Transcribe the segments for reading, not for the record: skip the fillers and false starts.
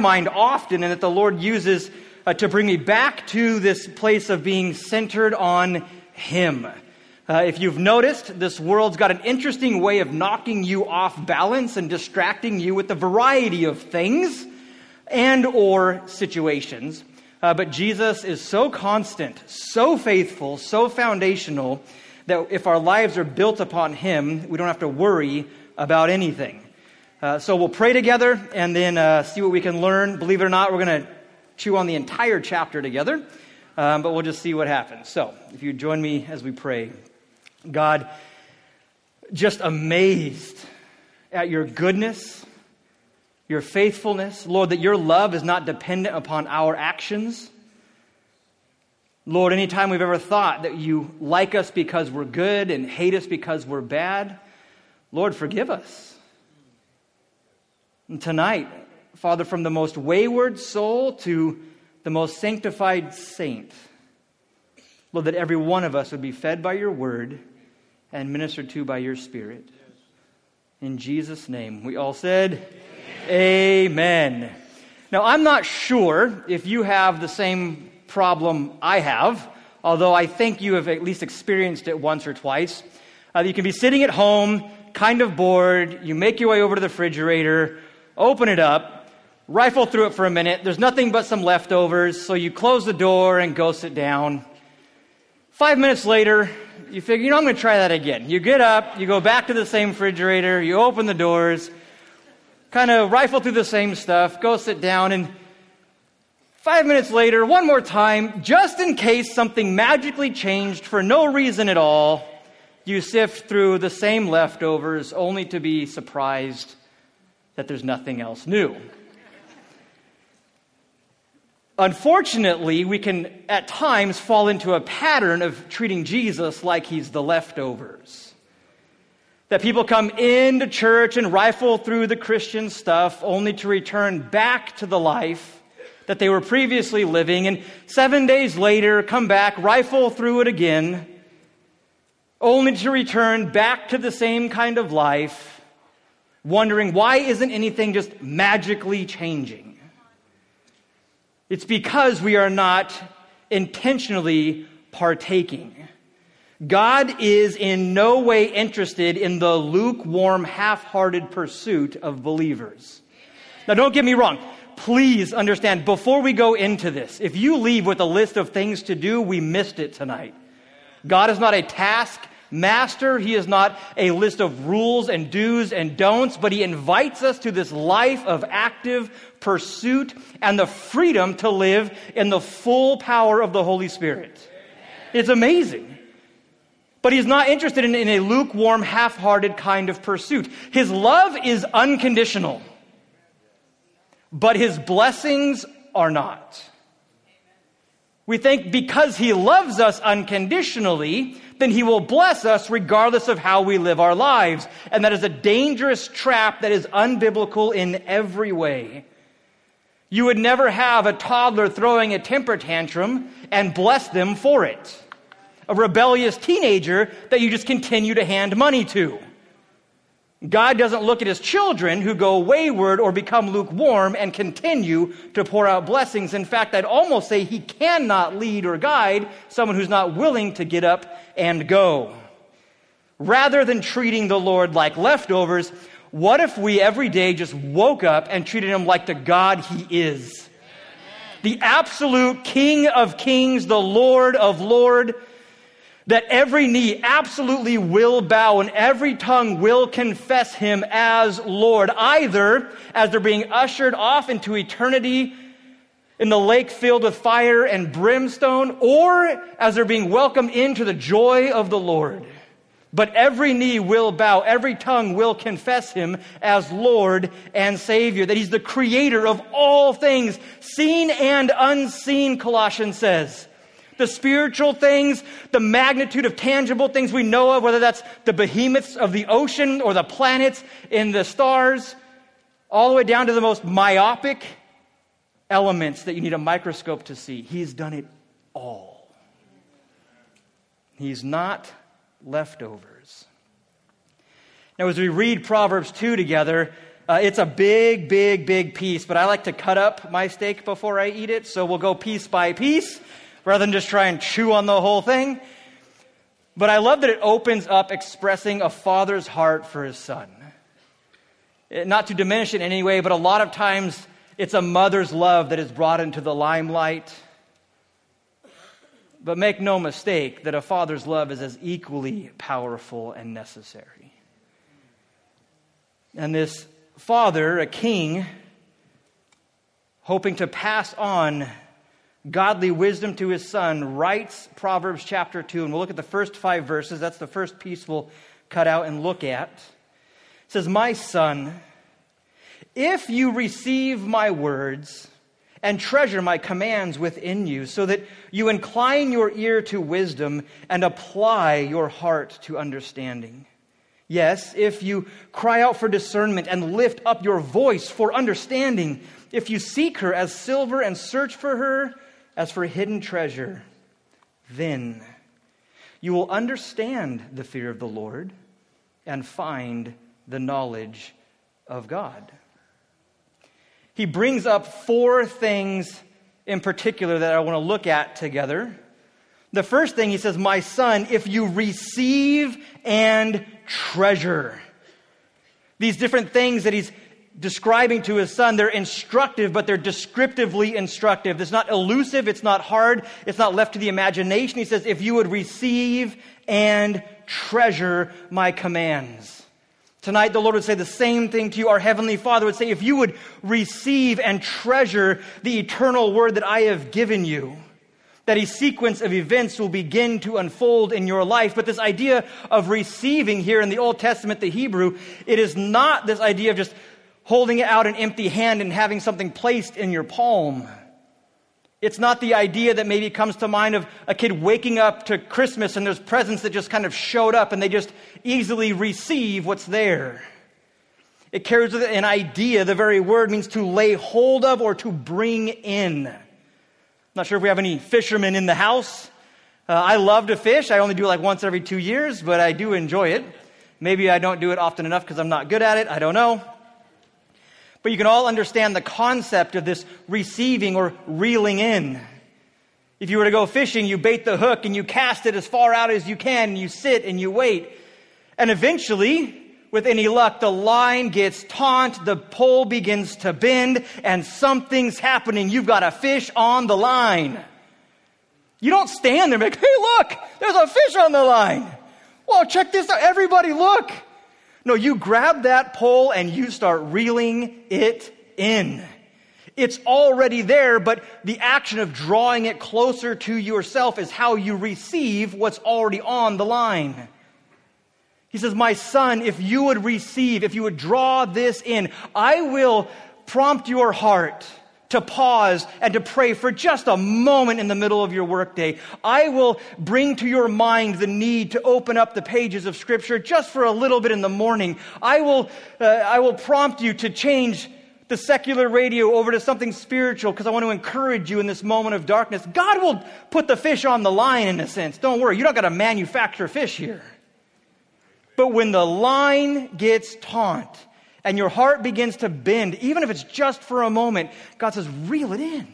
mind often and that the Lord uses to bring me back to this place of being centered on Him. If you've noticed, this world's got an interesting way of knocking you off balance and distracting you with a variety of things and or situations. But Jesus is so constant, so faithful, so foundational that if our lives are built upon Him, we don't have to worry about anything. So we'll pray together and then see what we can learn. Believe it or not, we're going to chew on the entire chapter together, but we'll just see what happens. So if you join me as we pray. God, just amazed at your goodness, your faithfulness. Lord, that your love is not dependent upon our actions. Lord, anytime we've ever thought that you like us because we're good and hate us because we're bad, Lord, forgive us. And tonight, Father, from the most wayward soul to the most sanctified saint, Lord, that every one of us would be fed by your word and ministered to by your Spirit. In Jesus' name, we all said, Amen. Now, I'm not sure if you have the same problem I have, although I think you have at least experienced it once or twice. You can be sitting at home, kind of bored. You make your way over to the refrigerator, open it up, rifle through it for a minute. There's nothing but some leftovers, so you close the door and go sit down. 5 minutes later, you figure, I'm going to try that again. You get up, you go back to the same refrigerator, you open the doors, kind of rifle through the same stuff, go sit down, and 5 minutes later, one more time, just in case something magically changed for no reason at all, you sift through the same leftovers only to be surprised that there's nothing else new. Unfortunately, we can at times fall into a pattern of treating Jesus like he's the leftovers. That people come into church and rifle through the Christian stuff only to return back to the life that they were previously living, and 7 days later come back, rifle through it again, only to return back to the same kind of life, wondering why isn't anything just magically changing? It's because we are not intentionally partaking. God is in no way interested in the lukewarm, half-hearted pursuit of believers. Now, don't get me wrong. Please understand, before we go into this, if you leave with a list of things to do, we missed it tonight. God is not a task master. He is not a list of rules and do's and don'ts, but he invites us to this life of active pursuit and the freedom to live in the full power of the Holy Spirit. It's amazing. But he's not interested in a lukewarm, half-hearted kind of pursuit. His love is unconditional, but his blessings are not. We think because he loves us unconditionally, then he will bless us regardless of how we live our lives. And that is a dangerous trap that is unbiblical in every way. You would never have a toddler throwing a temper tantrum and bless them for it. A rebellious teenager that you just continue to hand money to. God doesn't look at his children who go wayward or become lukewarm and continue to pour out blessings. In fact, I'd almost say he cannot lead or guide someone who's not willing to get up and go. Rather than treating the Lord like leftovers, what if we every day just woke up and treated him like the God he is? The absolute King of kings, the Lord of lords, that every knee absolutely will bow and every tongue will confess him as Lord, either as they're being ushered off into eternity in the lake filled with fire and brimstone, or as they're being welcomed into the joy of the Lord. But every knee will bow, every tongue will confess him as Lord and Savior, that he's the creator of all things, seen and unseen, Colossians says. The spiritual things, the magnitude of tangible things we know of, whether that's the behemoths of the ocean or the planets in the stars, all the way down to the most myopic elements that you need a microscope to see. He's done it all. He's not leftovers. Now, as we read Proverbs 2 together, It's a big, big, big piece, but I like to cut up my steak before I eat it, so we'll go piece by piece rather than just try and chew on the whole thing. But I love that it opens up expressing a father's heart for his son. Not to diminish it in any way, but a lot of times it's a mother's love that is brought into the limelight. But make no mistake that a father's love is as equally powerful and necessary. And this father, a king, hoping to pass on godly wisdom to his son, writes Proverbs chapter 2. And we'll look at the first 5 verses. That's the first piece we'll cut out and look at. It says, "My son, if you receive my words and treasure my commands within you, so that you incline your ear to wisdom and apply your heart to understanding. Yes, if you cry out for discernment and lift up your voice for understanding, if you seek her as silver and search for her as for hidden treasure, then you will understand the fear of the Lord and find the knowledge of God." He brings up 4 things in particular that I want to look at together. The first thing he says, "My son, if you receive and treasure." These different things that he's describing to his son, they're instructive, but they're descriptively instructive. It's not elusive, it's not hard, it's not left to the imagination. He says, if you would receive and treasure my commands. Tonight, the Lord would say the same thing to you. Our Heavenly Father would say, if you would receive and treasure the eternal word that I have given you, that a sequence of events will begin to unfold in your life. But this idea of receiving here in the Old Testament, the Hebrew, it is not this idea of just holding out an empty hand and having something placed in your palm. It's not the idea that maybe comes to mind of a kid waking up to Christmas and there's presents that just kind of showed up and they just easily receive what's there. It carries with it an idea. The very word means to lay hold of or to bring in. Not sure if we have any fishermen in the house. I love to fish. I only do it like once every 2 years, but I do enjoy it. Maybe I don't do it often enough because I'm not good at it. I don't know. But you can all understand the concept of this receiving or reeling in. If you were to go fishing, you bait the hook and you cast it as far out as you can, and you sit and you wait. And eventually, with any luck, the line gets taut, the pole begins to bend, and something's happening. You've got a fish on the line. You don't stand there and be like, hey, look, there's a fish on the line. Well, check this out. Everybody look. No, you grab that pole and you start reeling it in. It's already there, but the action of drawing it closer to yourself is how you receive what's already on the line. He says, my son, if you would receive, if you would draw this in, I will prompt your heart to pause and to pray for just a moment in the middle of your workday. I will bring to your mind the need to open up the pages of Scripture just for a little bit in the morning. I will prompt you to change the secular radio over to something spiritual because I want to encourage you in this moment of darkness. God will put the fish on the line in a sense. Don't worry, you don't got to manufacture fish here. But when the line gets taut and your heart begins to bend, even if it's just for a moment, God says, reel it in.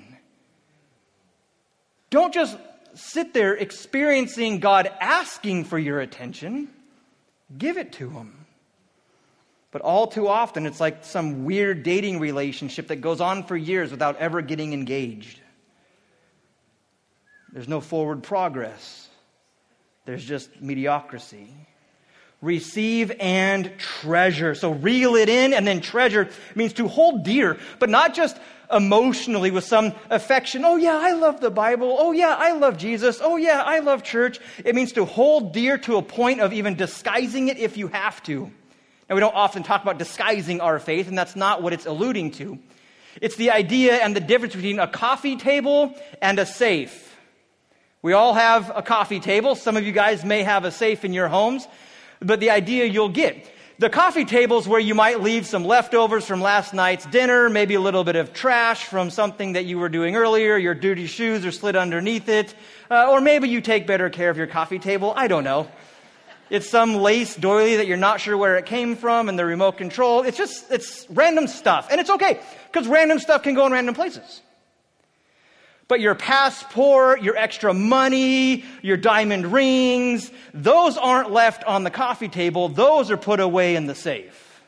Don't just sit there experiencing God asking for your attention. Give it to Him. But all too often, it's like some weird dating relationship that goes on for years without ever getting engaged. There's no forward progress. There's just mediocrity. Receive and treasure. So reel it in, and then treasure means to hold dear, but not just emotionally with some affection. Oh yeah, I love the Bible. Oh yeah, I love Jesus. Oh yeah, I love church. It means to hold dear to a point of even disguising it if you have to. Now, we don't often talk about disguising our faith, and that's not what it's alluding to. It's the idea and the difference between a coffee table and a safe. We all have a coffee table. Some of you guys may have a safe in your homes. But the idea you'll get. The coffee table is where you might leave some leftovers from last night's dinner, maybe a little bit of trash from something that you were doing earlier, your dirty shoes are slid underneath it, or maybe you take better care of your coffee table. I don't know. It's some lace doily that you're not sure where it came from and the remote control. It's random stuff. And it's okay, because random stuff can go in random places. But your passport, your extra money, your diamond rings, those aren't left on the coffee table. Those are put away in the safe.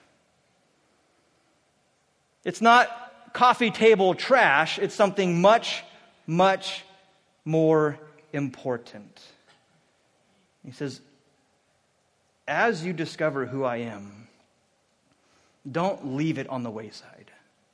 It's not coffee table trash. It's something much, much more important. He says, as you discover who I am, don't leave it on the wayside.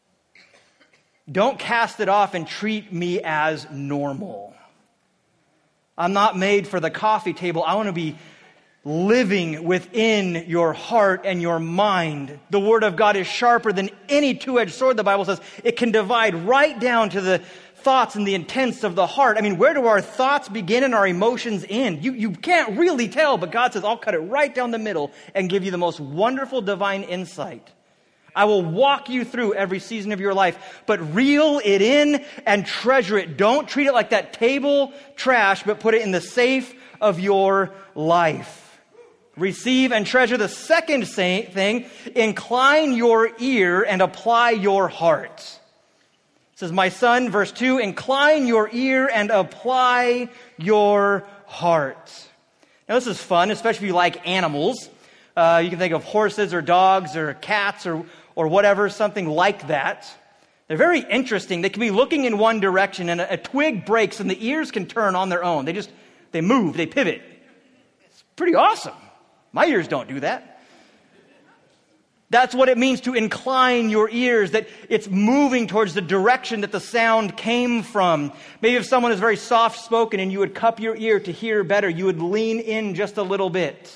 Don't cast it off and treat me as normal. I'm not made for the coffee table. I want to be living within your heart and your mind. The Word of God is sharper than any two-edged sword, the Bible says. It can divide right down to the thoughts and the intents of the heart. I mean, where do our thoughts begin and our emotions end? You can't really tell, but God says, I'll cut it right down the middle and give you the most wonderful divine insight. I will walk you through every season of your life, but reel it in and treasure it. Don't treat it like that table trash, but put it in the safe of your life. Receive and treasure the second thing. Incline your ear and apply your heart. It says, my son, verse 2, incline your ear and apply your heart. Now this is fun, especially if you like animals. You can think of horses or dogs or cats or whatever, something like that. They're very interesting. They can be looking in one direction and a twig breaks and the ears can turn on their own. They move, they pivot. It's pretty awesome. My ears don't do that. That's what it means to incline your ears, that it's moving towards the direction that the sound came from. Maybe if someone is very soft-spoken and you would cup your ear to hear better, you would lean in just a little bit.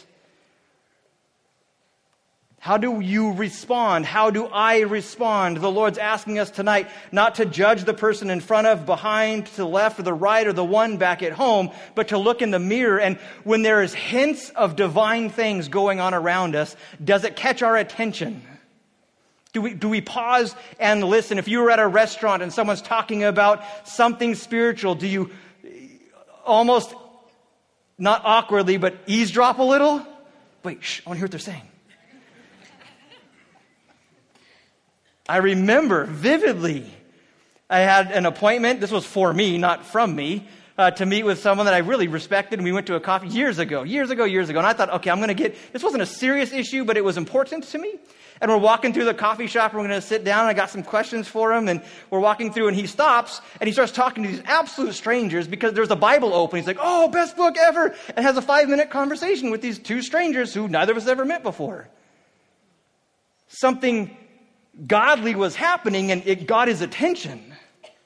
How do you respond? How do I respond? The Lord's asking us tonight not to judge the person in front of, behind, to the left, or the right, or the one back at home, but to look in the mirror. And when there is hints of divine things going on around us, does it catch our attention? Do we pause and listen? If you were at a restaurant and someone's talking about something spiritual, do you almost, not awkwardly, but eavesdrop a little? Wait, I want to hear what they're saying. I remember vividly, I had an appointment, this was for me, not from me, to meet with someone that I really respected, and we went to a coffee years ago, and I thought, okay, this wasn't a serious issue, but it was important to me, and we're walking through the coffee shop, and we're going to sit down, and I got some questions for him, and we're walking through, and he stops, and he starts talking to these absolute strangers, because there's a Bible open, he's like, oh, best book ever, and has a 5-minute conversation with these two strangers who neither of us ever met before. Something godly was happening, and it got his attention.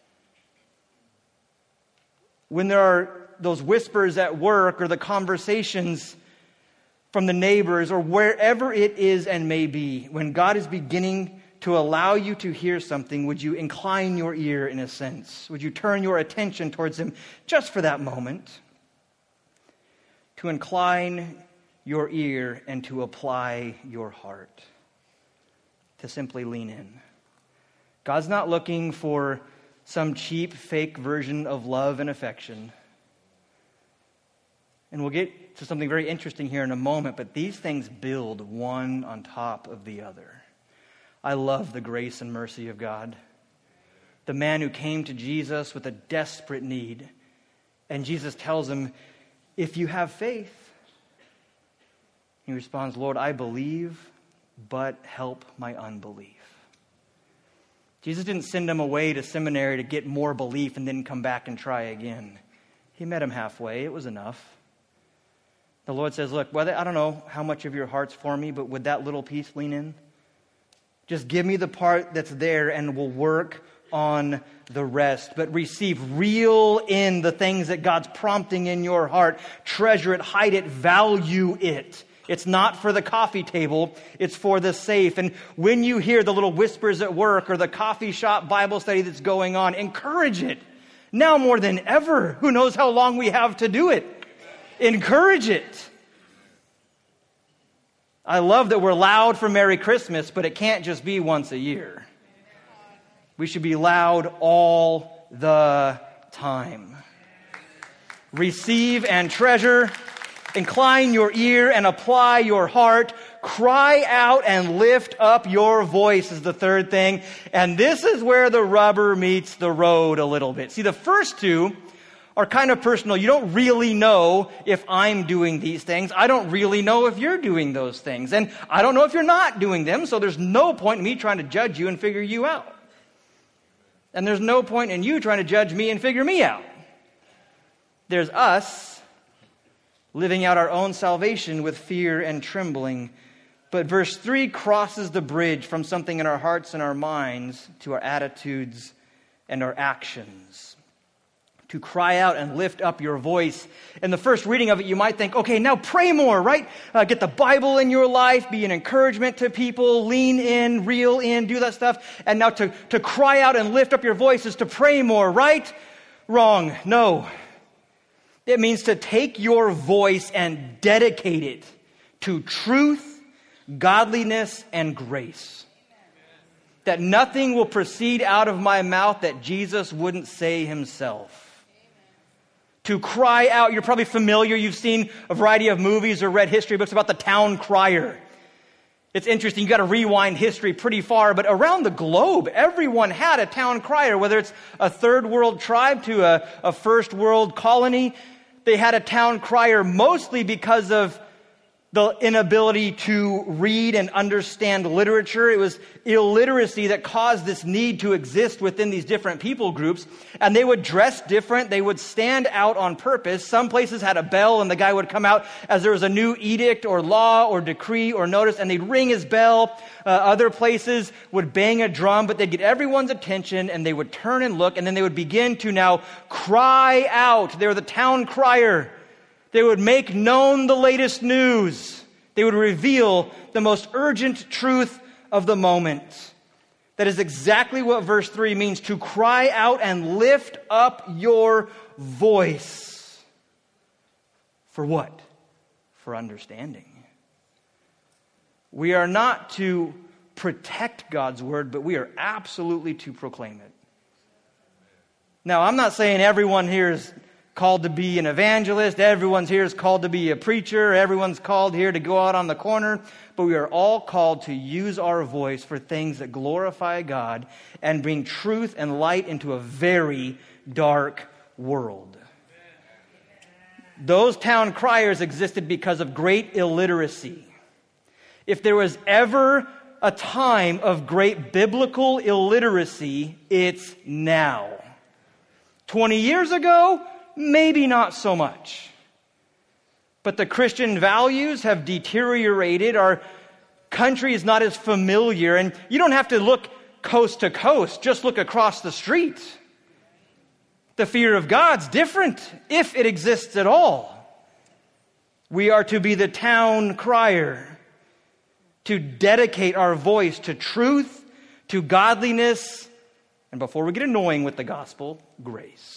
When there are those whispers at work or the conversations from the neighbors or wherever it is and may be, when God is beginning to allow you to hear something, would you incline your ear in a sense? Would you turn your attention towards Him just for that moment? To incline your ear and to apply your heart. To simply lean in. God's not looking for some cheap, fake version of love and affection. And we'll get to something very interesting here in a moment, but these things build one on top of the other. I love the grace and mercy of God. The man who came to Jesus with a desperate need, and Jesus tells him, if you have faith, he responds, Lord, I believe, but help my unbelief. Jesus didn't send him away to seminary to get more belief and then come back and try again. He met him halfway. It was enough. The Lord says, look, I don't know how much of your heart's for me, but would that little piece lean in? Just give me the part that's there and we'll work on the rest. But reel in the things that God's prompting in your heart. Treasure it, hide it, value it. It's not for the coffee table, it's for the safe. And when you hear the little whispers at work or the coffee shop Bible study that's going on, encourage it. Now more than ever. Who knows how long we have to do it? Encourage it. I love that we're loud for Merry Christmas, but it can't just be once a year. We should be loud all the time. Receive and treasure. Incline your ear and apply your heart. Cry out and lift up your voice is the third thing. And this is where the rubber meets the road a little bit. See, the first two are kind of personal. You don't really know if I'm doing these things. I don't really know if you're doing those things. And I don't know if you're not doing them, so there's no point in me trying to judge you and figure you out. And there's no point in you trying to judge me and figure me out. There's us living out our own salvation with fear and trembling. But verse 3 crosses the bridge from something in our hearts and our minds to our attitudes and our actions. To cry out and lift up your voice. In the first reading of it, you might think, okay, now pray more, right? Get the Bible in your life, be an encouragement to people, lean in, reel in, do that stuff. And now to cry out and lift up your voice is to pray more, right? Wrong. No. It means to take your voice and dedicate it to truth, godliness, and grace. That nothing will proceed out of my mouth that Jesus wouldn't say himself. To cry out, you're probably familiar, you've seen a variety of movies or read history books about the town crier. It's interesting, you got to rewind history pretty far, but around the globe, everyone had a town crier, whether it's a third world tribe to a first world colony. They had a town crier mostly because of the inability to read and understand literature. It was illiteracy that caused this need to exist within these different people groups. And they would dress different. They would stand out on purpose. Some places had a bell and the guy would come out as there was a new edict or law or decree or notice, and they'd ring his bell. Other places would bang a drum, but they'd get everyone's attention and they would turn and look, and then they would begin to now cry out. They were the town crier. They would make known the latest news. They would reveal the most urgent truth of the moment. That is exactly what verse 3 means, to cry out and lift up your voice. For what? For understanding. We are not to protect God's word, but we are absolutely to proclaim it. Now, I'm not saying everyone here is called to be an evangelist. Everyone's here is called to be a preacher. Everyone's called here to go out on the corner. But we are all called to use our voice for things that glorify God and bring truth and light into a very dark world. Those town criers existed because of great illiteracy. If there was ever a time of great biblical illiteracy, it's now. 20 years ago, maybe not so much. But the Christian values have deteriorated. Our country is not as familiar. And you don't have to look coast to coast. Just look across the street. The fear of God's different, if it exists at all. We are to be the town crier, to dedicate our voice to truth, to godliness, and before we get annoying with the gospel, grace.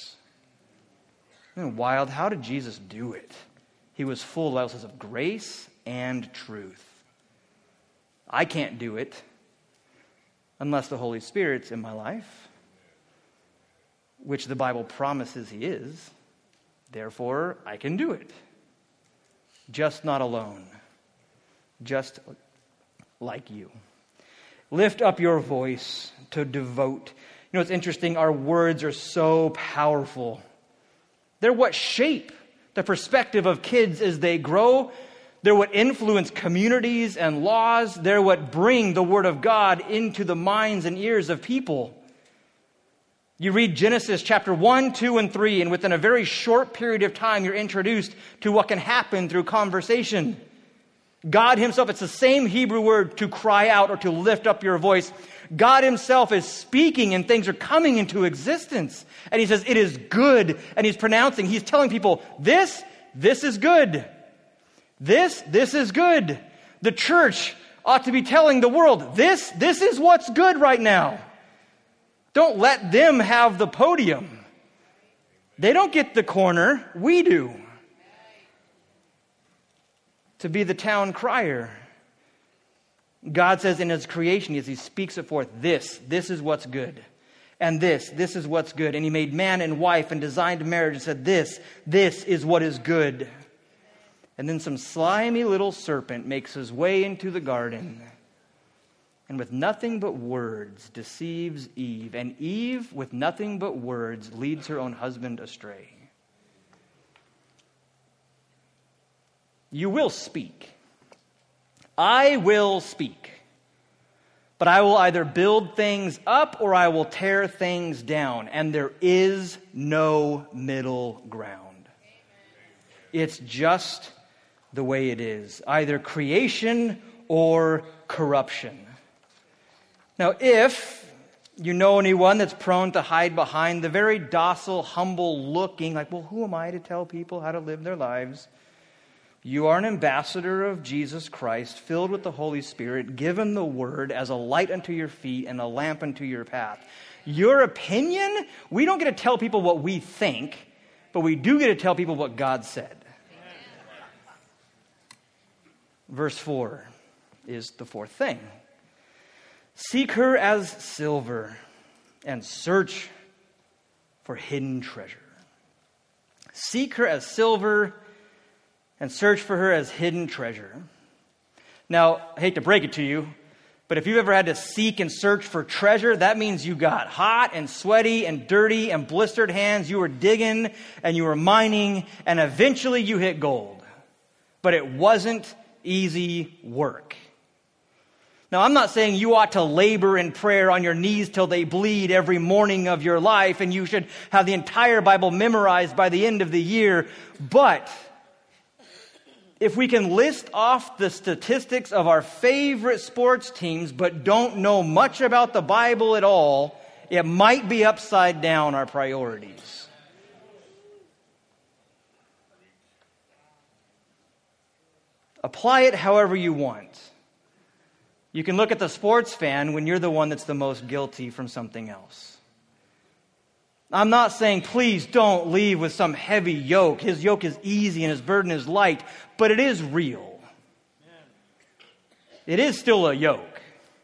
Wild, how did Jesus do it? He was full of grace and truth. I can't do it unless the Holy Spirit's in my life, which the Bible promises he is. Therefore, I can do it. Just not alone. Just like you. Lift up your voice to devote. You know, it's interesting. Our words are so powerful. They're what shape the perspective of kids as they grow. They're what influence communities and laws. They're what bring the Word of God into the minds and ears of people. You read Genesis chapter 1, 2, and 3, and within a very short period of time, you're introduced to what can happen through conversation. God himself, it's the same Hebrew word to cry out or to lift up your voice. God himself is speaking and things are coming into existence. And he says, it is good. And he's pronouncing, he's telling people, this is good. This is good. The church ought to be telling the world, this is what's good right now. Don't let them have the podium. They don't get the corner. We do. To be the town crier. God says in his creation, as he speaks it forth, this is what's good. And this is what's good. And he made man and wife and designed marriage and said, this is what is good. And then some slimy little serpent makes his way into the garden, and with nothing but words deceives Eve. And Eve, with nothing but words, leads her own husband astray. You will speak. I will speak. But I will either build things up or I will tear things down. And there is no middle ground. It's just the way it is. Either creation or corruption. Now, if you know anyone that's prone to hide behind the very docile, humble looking, like, well, who am I to tell people how to live their lives? You are an ambassador of Jesus Christ, filled with the Holy Spirit, given the word as a light unto your feet and a lamp unto your path. Your opinion, we don't get to tell people what we think, but we do get to tell people what God said. Verse 4 is the fourth thing. Seek her as silver and search for hidden treasure. Seek her as silver and search for her as hidden treasure. Now, I hate to break it to you, but if you've ever had to seek and search for treasure, that means you got hot and sweaty and dirty and blistered hands. You were digging and you were mining, and eventually you hit gold. But it wasn't easy work. Now, I'm not saying you ought to labor in prayer on your knees till they bleed every morning of your life, and you should have the entire Bible memorized by the end of the year. But if we can list off the statistics of our favorite sports teams, but don't know much about the Bible at all, it might be upside down our priorities. Apply it however you want. You can look at the sports fan when you're the one that's the most guilty from something else. I'm not saying please don't leave with some heavy yoke. His yoke is easy and his burden is light, but it is real. It is still a yoke.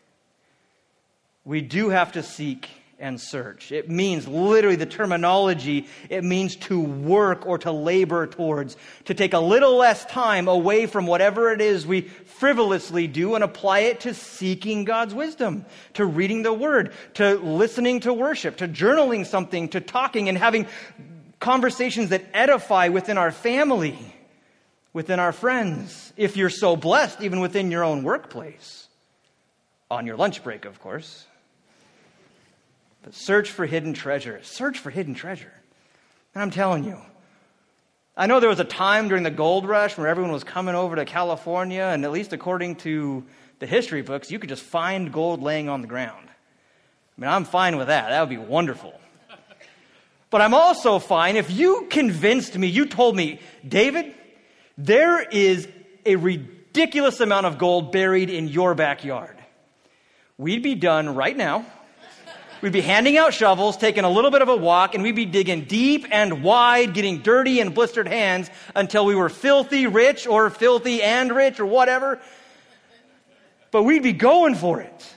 We do have to seek and search. It means, literally the terminology, it means to work or to labor towards, to take a little less time away from whatever it is we frivolously do and apply it to seeking God's wisdom, to reading the Word, to listening to worship, to journaling something, to talking and having conversations that edify within our family, within our friends, if you're so blessed, even within your own workplace. On your lunch break, of course. But search for hidden treasure. Search for hidden treasure. And I'm telling you, I know there was a time during the gold rush where everyone was coming over to California, and at least according to the history books, you could just find gold laying on the ground. I mean, I'm fine with that. That would be wonderful. But I'm also fine if you convinced me, you told me, David, there is a ridiculous amount of gold buried in your backyard. We'd be done right now. We'd be handing out shovels, taking a little bit of a walk, and we'd be digging deep and wide, getting dirty and blistered hands until we were filthy rich or filthy and rich or whatever. But we'd be going for it.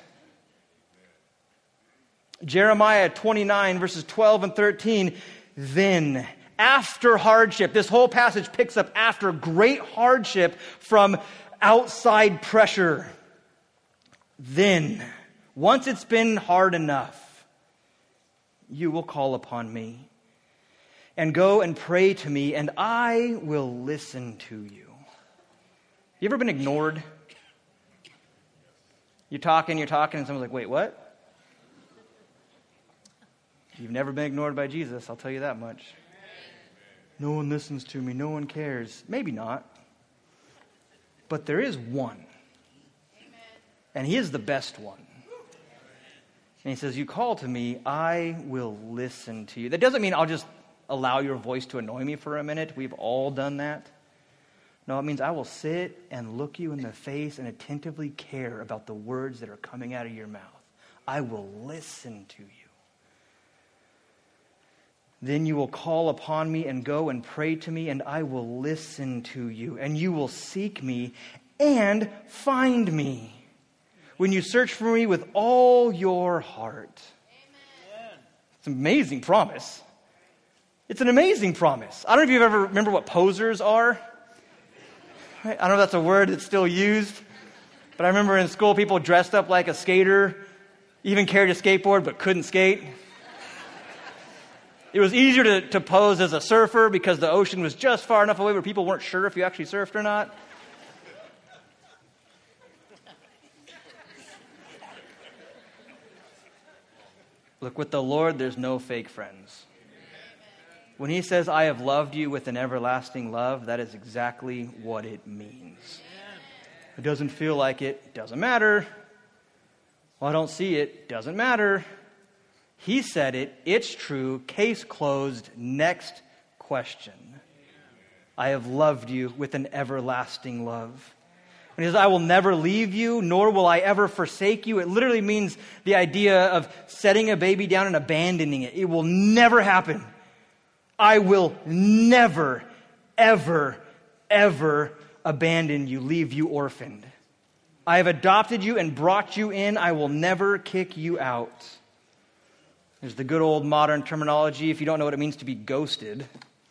Jeremiah 29 verses 12 and 13. Then, after hardship, this whole passage picks up after great hardship from outside pressure. Then, once it's been hard enough, you will call upon me and go and pray to me, and I will listen to you. You ever been ignored? You're talking, and someone's like, wait, what? You've never been ignored by Jesus, I'll tell you that much. No one listens to me, no one cares. Maybe not. But there is one. And he is the best one. And he says, you call to me, I will listen to you. That doesn't mean I'll just allow your voice to annoy me for a minute. We've all done that. No, it means I will sit and look you in the face and attentively care about the words that are coming out of your mouth. I will listen to you. Then you will call upon me and go and pray to me, and I will listen to you. And you will seek me and find me when you search for me with all your heart. Amen. It's an amazing promise. It's an amazing promise. I don't know if you ever remember what posers are. I don't know if that's a word that's still used, but I remember in school people dressed up like a skater, even carried a skateboard but couldn't skate. It was easier to pose as a surfer because the ocean was just far enough away where people weren't sure if you actually surfed or not. Look, with the Lord, there's no fake friends. When he says, I have loved you with an everlasting love, that is exactly what it means. It doesn't feel like it, doesn't matter. Well, I don't see it, doesn't matter. He said it, it's true, case closed, next question. I have loved you with an everlasting love. When he says, I will never leave you, nor will I ever forsake you, it literally means the idea of setting a baby down and abandoning it. It will never happen. I will never, ever, ever abandon you, leave you orphaned. I have adopted you and brought you in. I will never kick you out. There's the good old modern terminology, if you don't know what it means to be ghosted.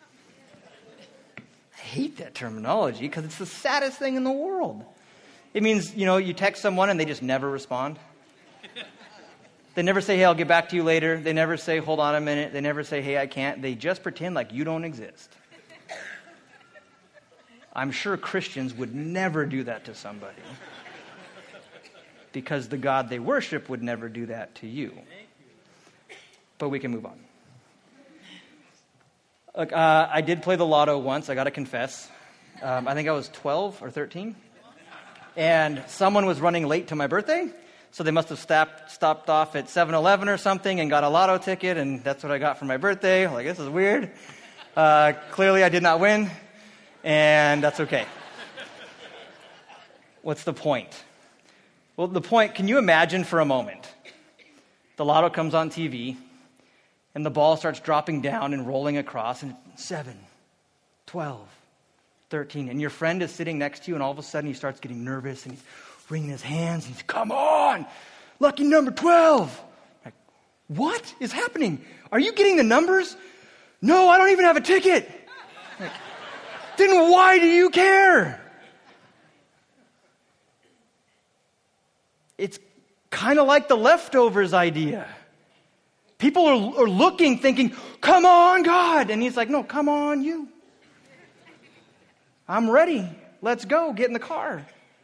I hate that terminology because it's the saddest thing in the world. It means, you text someone and they just never respond. They never say, hey, I'll get back to you later. They never say, hold on a minute. They never say, hey, I can't. They just pretend like you don't exist. I'm sure Christians would never do that to somebody because the God they worship would never do that to you. But we can move on. Look, I did play the lotto once. I got to confess. I think I was 12 or 13. And someone was running late to my birthday. So they must have stopped off at 7-Eleven or something and got a lotto ticket. And that's what I got for my birthday. I'm like, this is weird. Clearly I did not win. And that's okay. What's the point? Well, the point, can you imagine for a moment? The lotto comes on TV. And the ball starts dropping down and rolling across, and 7, 12, 13. And your friend is sitting next to you, and all of a sudden he starts getting nervous, and he's wringing his hands, and he's, come on, lucky number 12. Like, what is happening? Are you getting the numbers? No, I don't even have a ticket. Like, then why do you care? It's kind of like the leftovers idea. People are looking, thinking, come on, God. And he's like, no, come on, you. I'm ready. Let's go. Get in the car.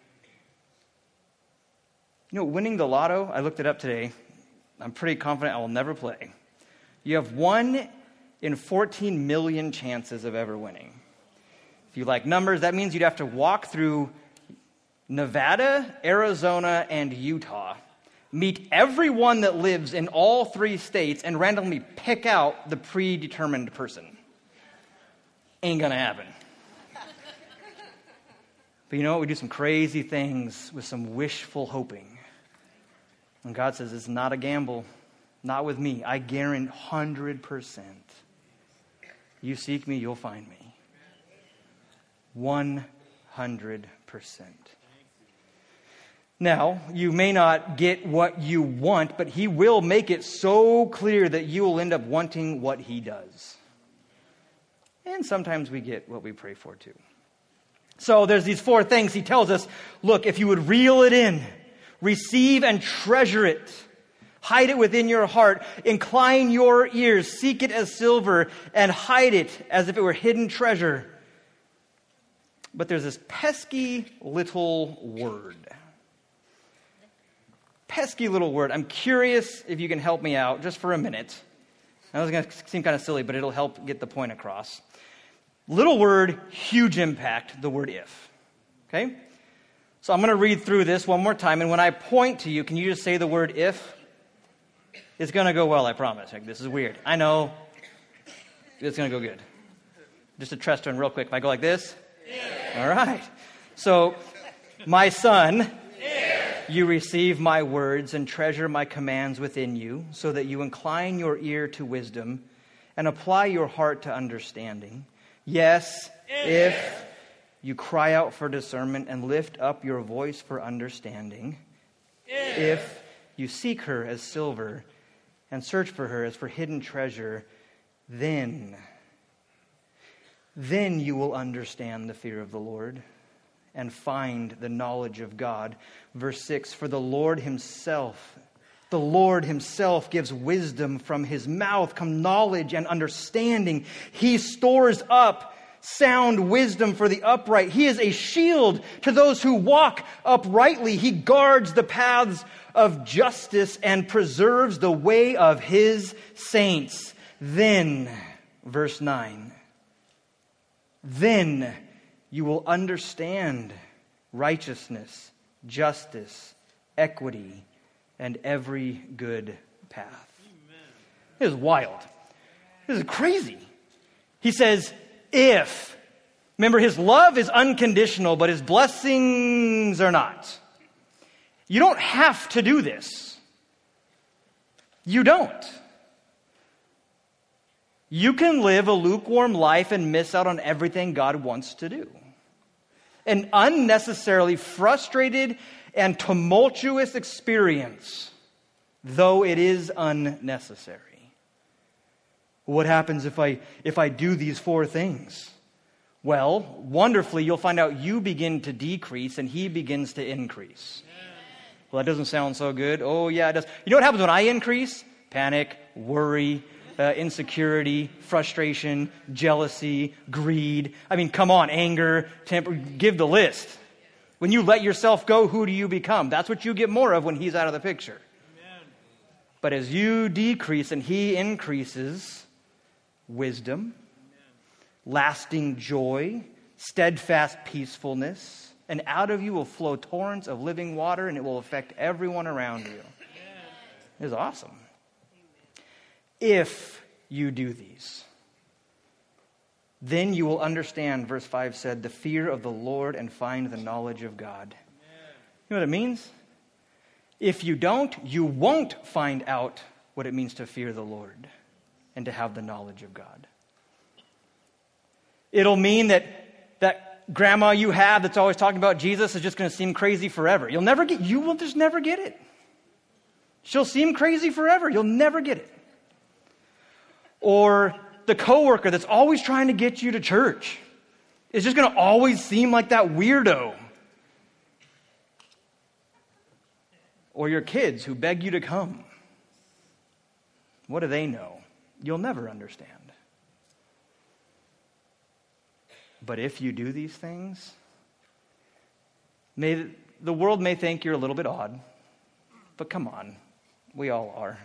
Winning the lotto, I looked it up today. I'm pretty confident I will never play. You have 1 in 14 million chances of ever winning. If you like numbers, that means you'd have to walk through Nevada, Arizona, and Utah, meet everyone that lives in all 3 states, and randomly pick out the predetermined person. Ain't gonna happen. But you know what? We do some crazy things with some wishful hoping. And God says, it's not a gamble. Not with me. I guarantee 100%. You seek me, you'll find me. 100%. Now, you may not get what you want, but he will make it so clear that you will end up wanting what he does. And sometimes we get what we pray for too. So there's these 4 things he tells us. Look, if you would reel it in, receive and treasure it, hide it within your heart, incline your ears, seek it as silver, and hide it as if it were hidden treasure. But there's this pesky little word. Pesky little word. I'm curious if you can help me out just for a minute. Now, this is going to seem kind of silly, but it'll help get the point across. Little word, huge impact, the word if. Okay? So I'm going to read through this one more time, and when I point to you, can you just say the word if? It's going to go well, I promise. Like, this is weird. I know. It's going to go good. Just a trust turn real quick. If I go like this? Yeah. All right. So, my son, you receive my words and treasure my commands within you, so that you incline your ear to wisdom and apply your heart to understanding. Yes, if you cry out for discernment and lift up your voice for understanding. If you seek her as silver and search for her as for hidden treasure, then you will understand the fear of the Lord and find the knowledge of God. Verse 6, for the Lord himself gives wisdom. From his mouth come knowledge and understanding. He stores up sound wisdom for the upright. He is a shield to those who walk uprightly. He guards the paths of justice and preserves the way of his saints. Then, verse 9, then you will understand righteousness, justice, equity, and every good path. Amen. This is wild. This is crazy. He says, if. Remember, his love is unconditional, but his blessings are not. You don't have to do this. You don't. You can live a lukewarm life and miss out on everything God wants to do. An unnecessarily frustrated and tumultuous experience, though it is unnecessary. What happens if I do these 4 things? Well, wonderfully, you'll find out you begin to decrease and he begins to increase. Well, that doesn't sound so good. Oh, yeah, it does. You know what happens when I increase? Panic, worry, insecurity, frustration, jealousy, greed. I mean, come on, anger, temper, give the list. When you let yourself go, who do you become? That's what you get more of when he's out of the picture. Amen. But as you decrease and he increases, wisdom, lasting joy, steadfast peacefulness, and out of you will flow torrents of living water, and it will affect everyone around you. It is awesome. If you do these, then you will understand, verse 5 said, the fear of the Lord and find the knowledge of God. You know what it means? If you don't, you won't find out what it means to fear the Lord and to have the knowledge of God. It'll mean that grandma you have that's always talking about Jesus is just going to seem crazy forever. You will just never get it. She'll seem crazy forever. You'll never get it. Or the coworker that's always trying to get you to church is just going to always seem like that weirdo. Or your kids who beg you to come. What do they know? You'll never understand. But if you do these things, the world may think you're a little bit odd, but come on, we all are.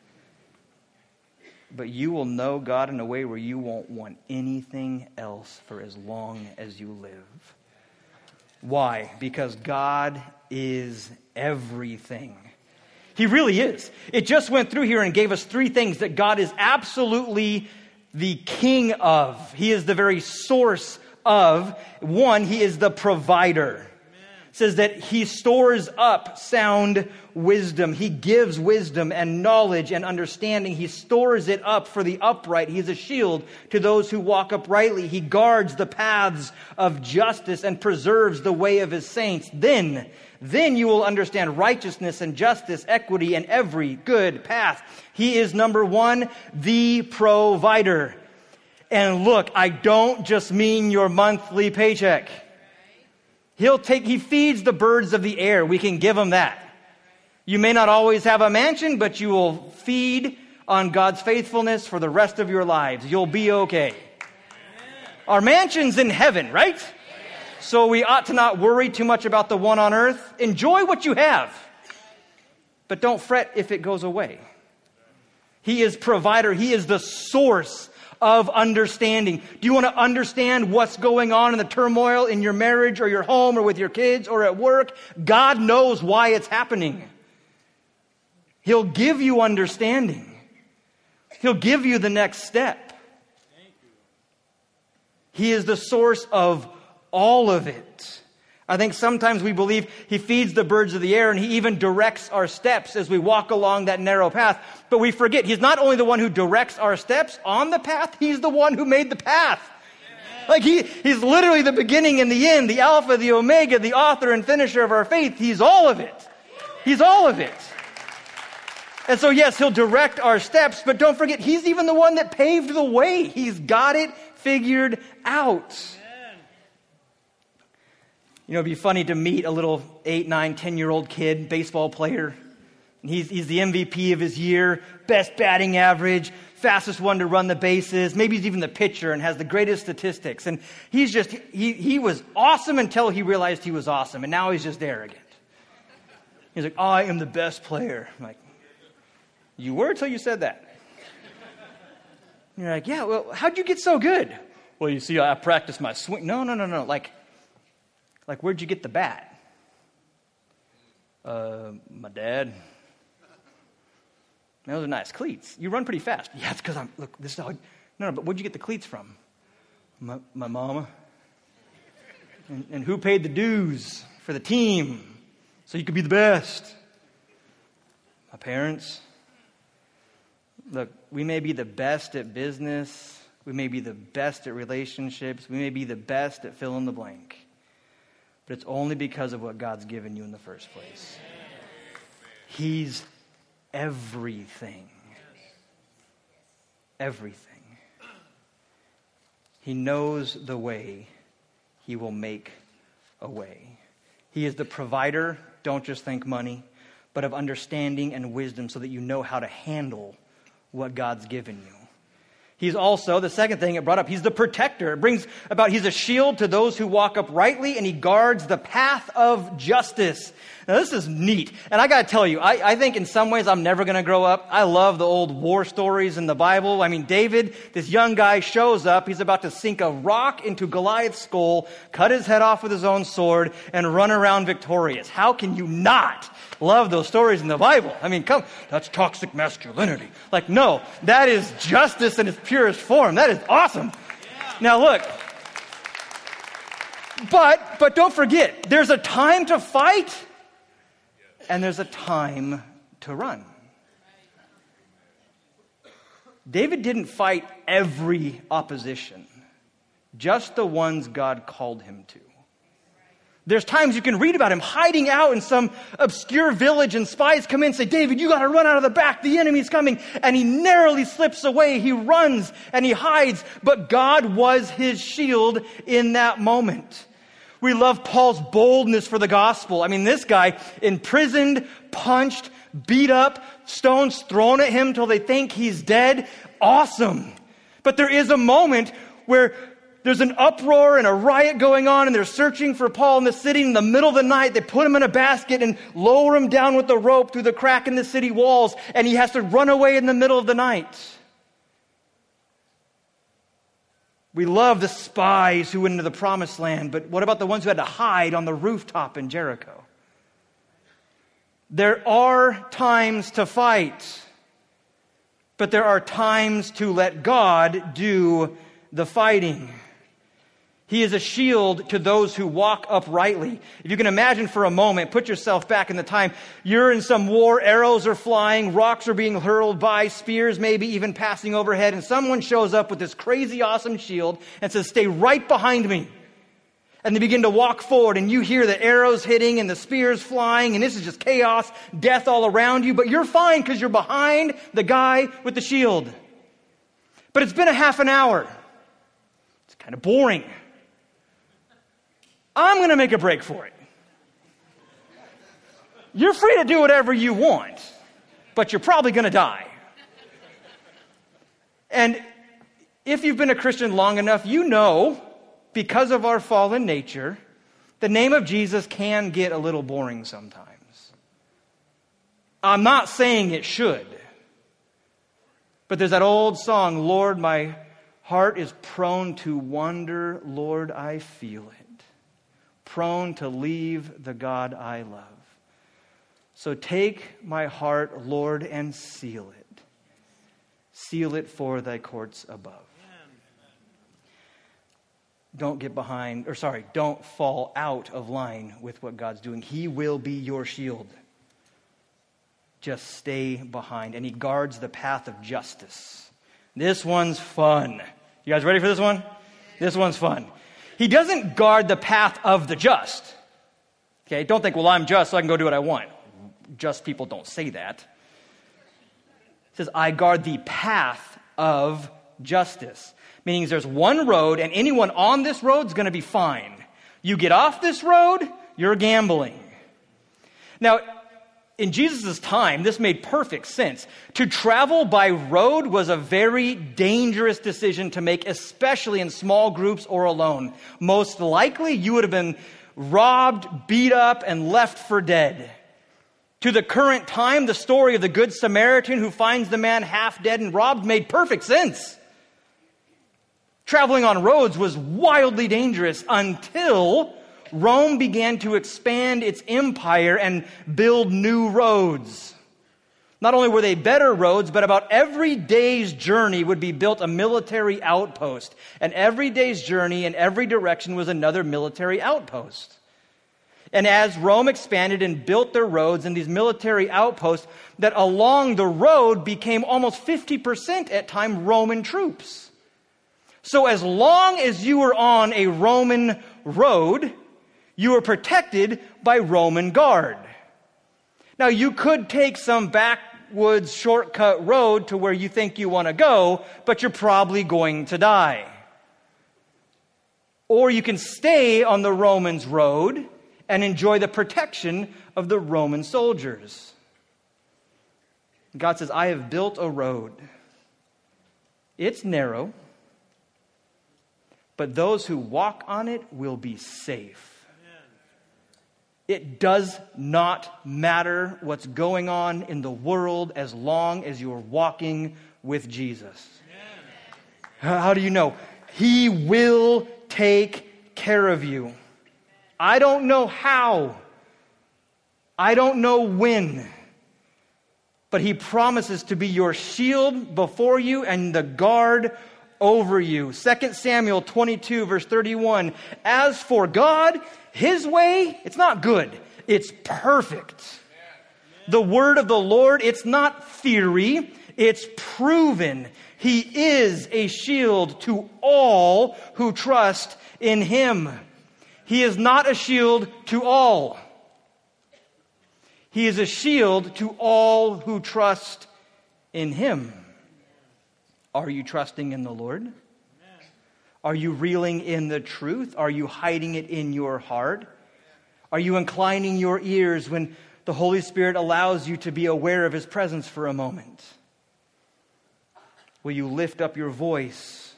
But you will know God in a way where you won't want anything else for as long as you live. Why? Because God is everything. He really is. It just went through here and gave us 3 things that God is absolutely the king of. He is the very source of. 1, he is the provider. It says that he stores up sound wisdom. He gives wisdom and knowledge and understanding. He stores it up for the upright. He is a shield to those who walk uprightly. He guards the paths of justice and preserves the way of his saints. Then you will understand righteousness and justice, equity, and every good path. He is, number 1, the provider. And look, I don't just mean your monthly paycheck. He feeds the birds of the air. We can give him that. You may not always have a mansion, but you will feed on God's faithfulness for the rest of your lives. You'll be okay. Our mansion's in heaven, right? So we ought to not worry too much about the one on earth. Enjoy what you have, but don't fret if it goes away. He is provider. He is the source of understanding. Do you want to understand what's going on in the turmoil in your marriage or your home or with your kids or at work? God knows why it's happening. He'll give you understanding. He'll give you the next step. He is the source of all of it. I think sometimes we believe he feeds the birds of the air and he even directs our steps as we walk along that narrow path. But we forget he's not only the one who directs our steps on the path, he's the one who made the path. Like he's literally the beginning and the end, the Alpha, the Omega, the author and finisher of our faith. He's all of it. He's all of it. And so yes, he'll direct our steps, but don't forget he's even the one that paved the way. He's got it figured out. You know, it'd be funny to meet a little 8, 9, 10-year-old kid, baseball player. And he's the MVP of his year, best batting average, fastest one to run the bases. Maybe he's even the pitcher and has the greatest statistics. And he was awesome until he realized he was awesome. And now he's just arrogant. He's like, I am the best player. I'm like, you were till you said that. And you're like, yeah, well, how'd you get so good? Well, you see, I practiced my swing. No. Like, where'd you get the bat? My dad. Those are nice cleats. You run pretty fast. Yeah, it's because this is how no, but where'd you get the cleats from? My mama. And who paid the dues for the team so you could be the best? My parents. Look, we may be the best at business. We may be the best at relationships. We may be the best at fill in the blank. But it's only because of what God's given you in the first place. He's everything. Everything. He knows the way. He will make a way. He is the provider, don't just think money, but of understanding and wisdom so that you know how to handle what God's given you. He's also, the second thing it brought up, he's the protector. It brings about, he's a shield to those who walk uprightly, and he guards the path of justice. Now, this is neat. And I got to tell you, I think in some ways I'm never going to grow up. I love the old war stories in the Bible. I mean, David, this young guy, shows up. He's about to sink a rock into Goliath's skull, cut his head off with his own sword, and run around victorious. How can you not love those stories in the Bible? I mean, that's toxic masculinity. Like, no, that is justice in its purest form. That is awesome. Yeah. Now, look. But don't forget, there's a time to fight, and there's a time to run. David didn't fight every opposition, just the ones God called him to. There's times you can read about him hiding out in some obscure village, and spies come in and say, David, you got to run out of the back. The enemy's coming. And he narrowly slips away. He runs and he hides. But God was his shield in that moment. We love Paul's boldness for the gospel. I mean, this guy imprisoned, punched, beat up, stones thrown at him till they think he's dead. Awesome. But there is a moment where there's an uproar and a riot going on, and they're searching for Paul in the city. In the middle of the night, they put him in a basket and lower him down with a rope through the crack in the city walls, and he has to run away in the middle of the night. We love the spies who went into the promised land, but what about the ones who had to hide on the rooftop in Jericho? There are times to fight, but there are times to let God do the fighting. He is a shield to those who walk uprightly. If you can imagine for a moment, put yourself back in the time. You're in some war, arrows are flying, rocks are being hurled by, spears maybe even passing overhead, and someone shows up with this crazy awesome shield and says, stay right behind me. And they begin to walk forward, and you hear the arrows hitting and the spears flying, and this is just chaos, death all around you, but you're fine because you're behind the guy with the shield. But it's been a half an hour. It's kind of boring. I'm going to make a break for it. You're free to do whatever you want, but you're probably going to die. And if you've been a Christian long enough, you know, because of our fallen nature, the name of Jesus can get a little boring sometimes. I'm not saying it should, but there's that old song, Lord, my heart is prone to wander, Lord, I feel it. Prone to leave the God I love. So take my heart, Lord, and seal it. Seal it for thy courts above. Don't don't fall out of line with what God's doing. He will be your shield. Just stay behind. And he guards the path of justice. This one's fun. You guys ready for this one? This one's fun. He doesn't guard the path of the just. Okay, don't think, well, I'm just, so I can go do what I want. Just people don't say that. It says, I guard the path of justice. Meaning there's one road, and anyone on this road is going to be fine. You get off this road, you're gambling. Now, in Jesus' time, this made perfect sense. To travel by road was a very dangerous decision to make, especially in small groups or alone. Most likely, you would have been robbed, beat up, and left for dead. To the current time, the story of the Good Samaritan who finds the man half dead and robbed made perfect sense. Traveling on roads was wildly dangerous until Rome began to expand its empire and build new roads. Not only were they better roads, but about every day's journey would be built a military outpost. And every day's journey in every direction was another military outpost. And as Rome expanded and built their roads and these military outposts, that along the road became almost 50% at time Roman troops. So as long as you were on a Roman road, you were protected by Roman guard. Now, you could take some backwoods shortcut road to where you think you want to go, but you're probably going to die. Or you can stay on the Romans' road and enjoy the protection of the Roman soldiers. God says, I have built a road. It's narrow, but those who walk on it will be safe. It does not matter what's going on in the world as long as you're walking with Jesus. How do you know? He will take care of you. I don't know how. I don't know when. But He promises to be your shield before you and the guard over you. 2 Samuel 22, verse 31. As for God, His way, it's not good. It's perfect. The word of the Lord, it's not theory. It's proven. He is a shield to all who trust in Him. He is not a shield to all. He is a shield to all who trust in Him. Are you trusting in the Lord? Are you reeling in the truth? Are you hiding it in your heart? Are you inclining your ears when the Holy Spirit allows you to be aware of His presence for a moment? Will you lift up your voice?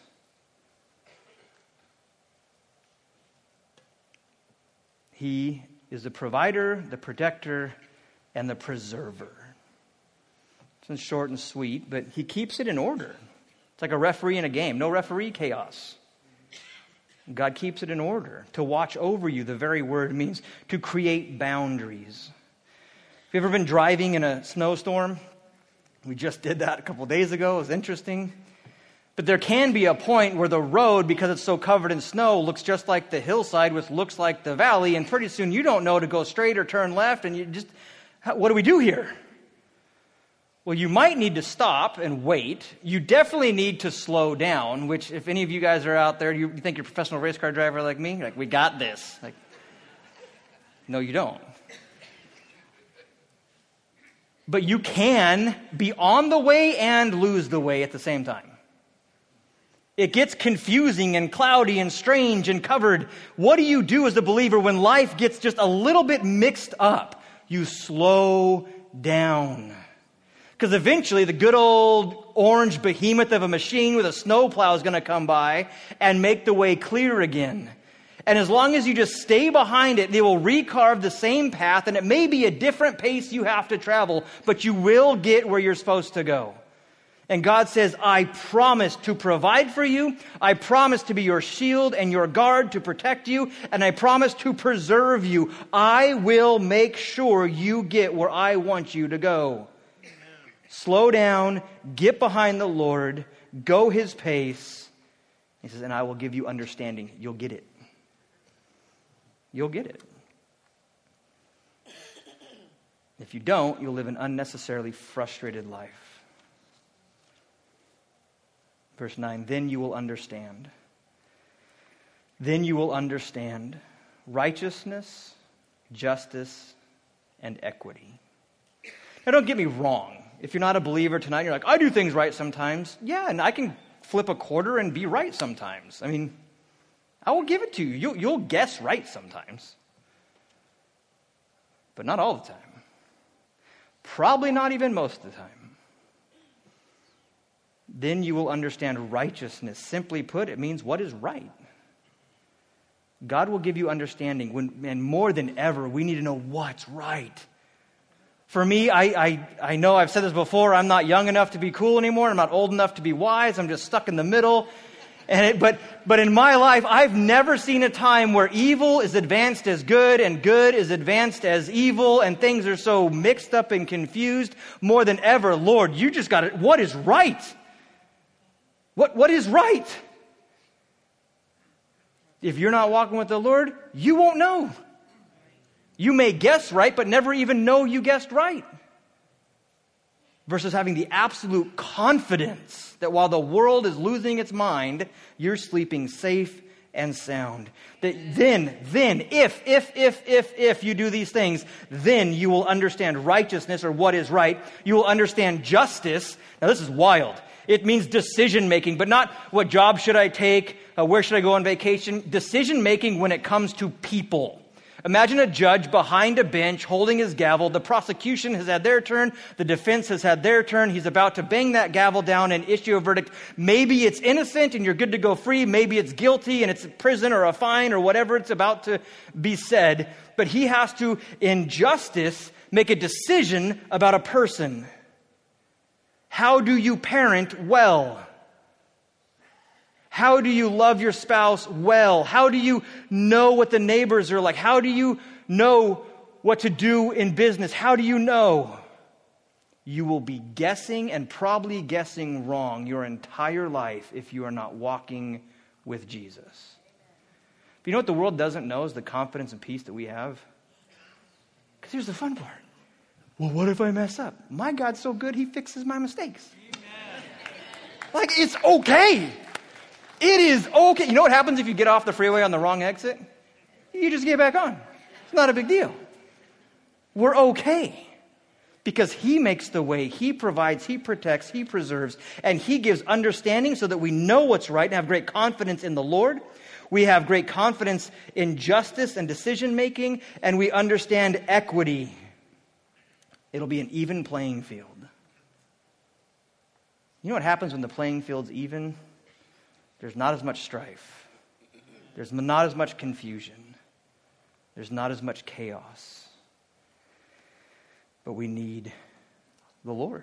He is the provider, the protector, and the preserver. It's short and sweet, but He keeps it in order. It's like a referee in a game. No referee chaos. God keeps it in order. To watch over you, the very word means to create boundaries. Have you ever been driving in a snowstorm? We just did that a couple days ago. It was interesting. But there can be a point where the road, because it's so covered in snow, looks just like the hillside, which looks like the valley, and pretty soon you don't know to go straight or turn left, and you just, what do we do here? Well, you might need to stop and wait. You definitely need to slow down, which if any of you guys are out there, you think you're a professional race car driver like me? Like, we got this. Like, no, you don't. But you can be on the way and lose the way at the same time. It gets confusing and cloudy and strange and covered. What do you do as a believer when life gets just a little bit mixed up? You slow down. Because eventually the good old orange behemoth of a machine with a snowplow is going to come by and make the way clear again. And as long as you just stay behind it, they will recarve the same path, and it may be a different pace you have to travel, but you will get where you're supposed to go. And God says, I promise to provide for you. I promise to be your shield and your guard to protect you. And I promise to preserve you. I will make sure you get where I want you to go. Amen. Slow down, get behind the Lord, go His pace. He says, and I will give you understanding. You'll get it. You'll get it. If you don't, you'll live an unnecessarily frustrated life. Verse 9, then you will understand. Then you will understand righteousness, justice, and equity. Now, don't get me wrong. If you're not a believer tonight, you're like, I do things right sometimes. Yeah, and I can flip a quarter and be right sometimes. I mean, I will give it to you. You'll guess right sometimes. But not all the time. Probably not even most of the time. Then you will understand righteousness. Simply put, it means what is right. God will give you understanding and more than ever, we need to know what's right. For me, I know I've said this before, I'm not young enough to be cool anymore. I'm not old enough to be wise. I'm just stuck in the middle. But in my life, I've never seen a time where evil is advanced as good and good is advanced as evil and things are so mixed up and confused more than ever. Lord, you just got it. What is right? What is right? If you're not walking with the Lord, you won't know. You may guess right, but never even know you guessed right. Versus having the absolute confidence that while the world is losing its mind, you're sleeping safe and sound. That then, if you do these things, then you will understand righteousness or what is right. You will understand justice. Now this is wild. It means decision making, but not what job should I take, where should I go on vacation. Decision making when it comes to people. Imagine a judge behind a bench holding his gavel. The prosecution has had their turn. The defense has had their turn. He's about to bang that gavel down and issue a verdict. Maybe it's innocent and you're good to go free. Maybe it's guilty and it's a prison or a fine or whatever it's about to be said. But he has to, in justice, make a decision about a person. How do you parent well? How do you love your spouse well? How do you know what the neighbors are like? How do you know what to do in business? How do you know? You will be guessing and probably guessing wrong your entire life if you are not walking with Jesus. But you know what the world doesn't know is the confidence and peace that we have? Because here's the fun part. Well, what if I mess up? My God's so good, he fixes my mistakes. Amen. Like, it's okay. It is okay. You know what happens if you get off the freeway on the wrong exit? You just get back on. It's not a big deal. We're okay. Because he makes the way, he provides, he protects, he preserves, and he gives understanding so that we know what's right and have great confidence in the Lord. We have great confidence in justice and decision making, and we understand equity. It'll be an even playing field. You know what happens when the playing field's even? There's not as much strife. There's not as much confusion. There's not as much chaos. But we need the Lord.